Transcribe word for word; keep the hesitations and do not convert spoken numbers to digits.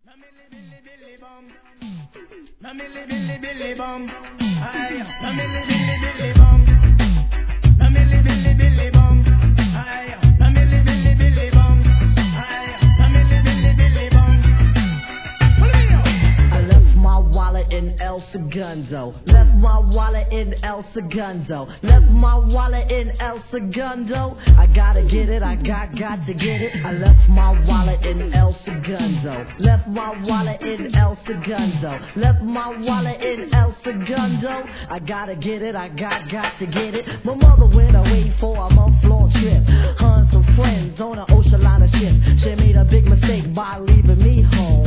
Billy Billy Bum, na Billy Billy Billy Bum, ay, na Billy Billy Billy Bum, na Billy Billy Billy Bum, ay, na Billy Billy Billy Bum, ay, na Billy Billy Billy Bum. I left my wallet in El Segundo. Left my wallet in El Segundo. Left my wallet in El Segundo. I gotta get it, I got got to get it. I left my wallet in El Segundo. Left my wallet in El Segundo. Left my wallet in El Segundo. I gotta get it, I got got to get it. My mother went away for a month-long trip. Her and some friends on an ocean liner ship. She made a big mistake by leaving me home.